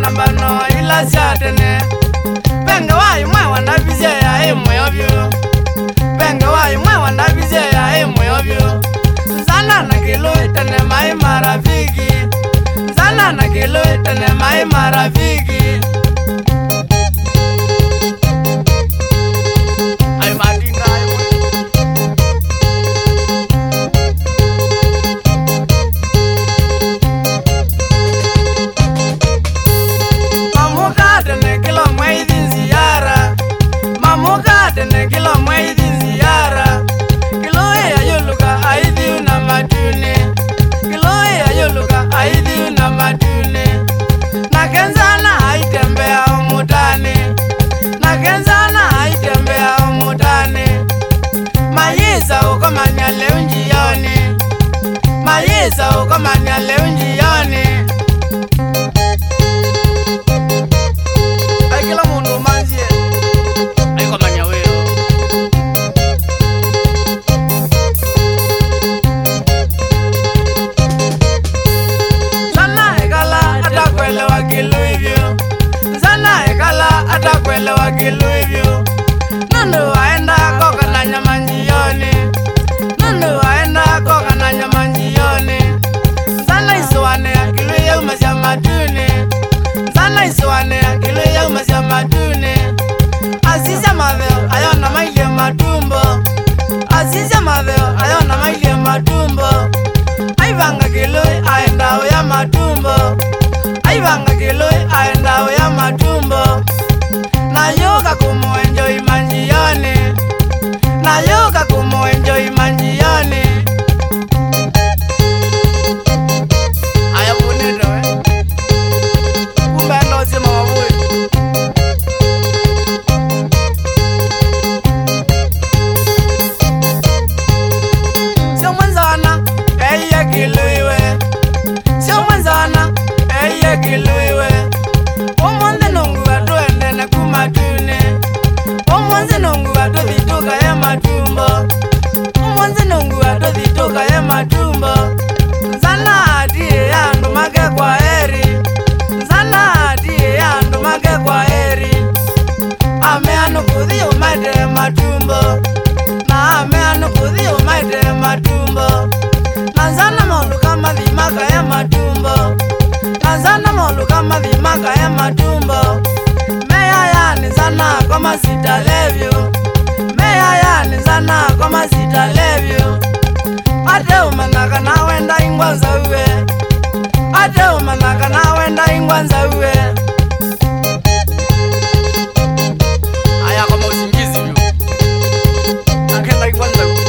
nambano ila siatene Benga wa imwe wandabize ya imwe ovyo Benga wa imwe wandabize ya imwe ovyo Nzana na kilo itane mai marafiki Nzana na kilo itane mai marafiki Ay madinga imwe Mamuka tene kilo mwezi ziara Mamuka tene kilo mwezi ziara Kilo ya yuluka aidi una matune Kilo ya yuluka aidi una matune Nakenzana haitembea umutani Nakenzana haitembea umutani Mayisa ukomanya leo njioni Mayisa ukomanya leo njioni Kila mundu manzie Aiko manya weo Sana ekala atakwelewa kilu hivyo Sana ekala atakwelewa kilu hivyo Nundu waenda koka na nyama njioni Nundu waenda koka na nyama njioni Sana isuwane kilu ya umasya matuni Sana isuwane kilu ya umasya matuni Aziza maveo ayona maile matumbo Aziza maveo ayona maile matumbo Aivanga kiloi aendao ya matumbo Aivanga kiloi aendao ya matumbo Na yoga kumuenjoi manjioni Na yoga kumuenjoi manjioni Aya punito Kumbe ndo zima wabui Sio mwanzana eye kiluiwe Sio mwanzana eye kiluiwe Omonze nungu atuende na kumatune Omonze nungu atuvituka ya matumbo Omonze nungu atuvituka ya matumbo Zana adie yandu make kwa heri Zana adie yandu make kwa heri Ame anu kuthi umaite matumbo Na ame anu kuthi umaite matumbo Nanzana maulu kama dhimaka ya matumbo Nanzana maulu kama dhimaka ya matumbo Meya yani zana kama sitalevyo Meya yani zana kama sitalevyo Ate umanaka na wenda ingwanza uwe Ate umanaka na wenda ingwanza uwe Aya kama usingizi yu Akenda ingwanza uwe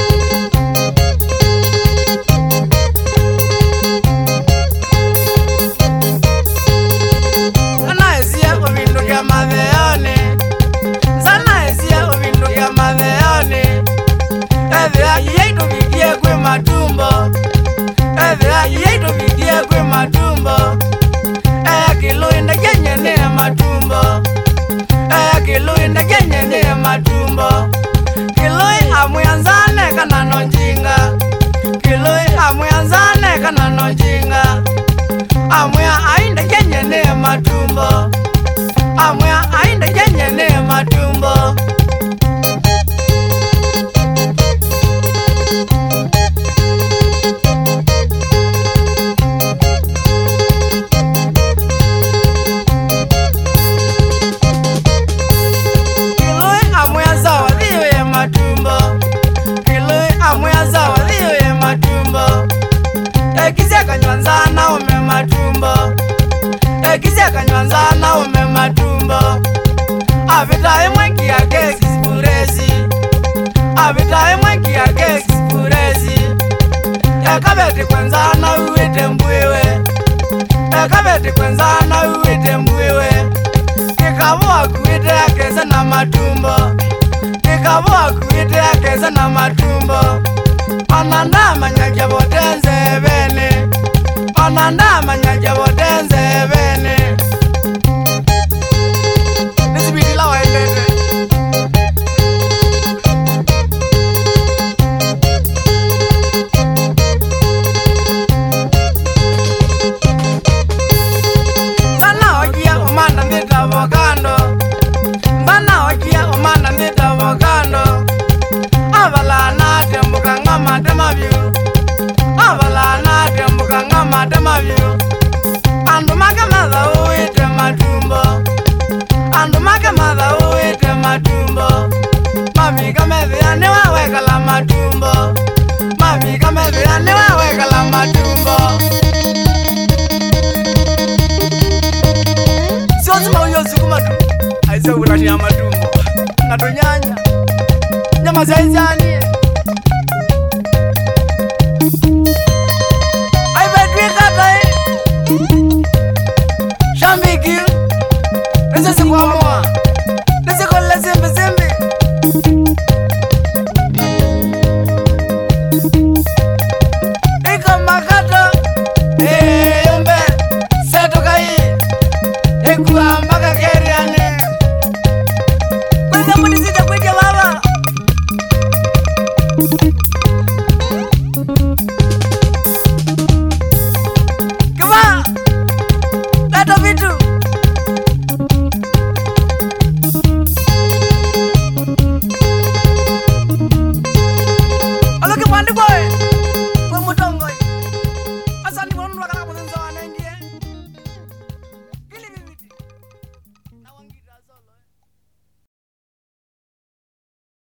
Zana esia uvindu kia matheoni Zana esia uvindu kia matheoni Ethea yeitu vidie kwe matumbo Ethea yeitu vidie kwe matumbo Eya kiluinda kenye ne matumbo Eya kiluinda kenye ne matumbo Kilui amuyanzane kana nonjinga Kilui amuyanzane kana nonjinga Amuya ainde kenye ne matumbo Amuya ainde kenye ne matumbo Kilui amuya zawa dhiyo ye matumbo Kilui amuya zawa dhiyo ye matumbo Ekizia kanywanzana ume matumbo Ekizia kanywanzana ume matumbo Avita imwengi ya keki spurezi Avita imwengi ya keki spurezi Ekabeti kwenzana uwite mbwiwe Ekabeti kwenzana uwite mbwiwe Kikavua kuwite akeze na matumbo Kikavua kuwite akeze na matumbo Onanda nyaja botenze bene Onanda nyaja botenze bene Nisibidi la waendete Sana Anga madha uite matumbo. Mami kamethia ni wawekala matumbo. Mami kamethia ni wawekala matumbo. Sio uyo sukuma tu. Aise urashia matumbo. Natunyanya. Nyama zaizani. Ai bedwika tai. Shambiki. Ese kwa mo.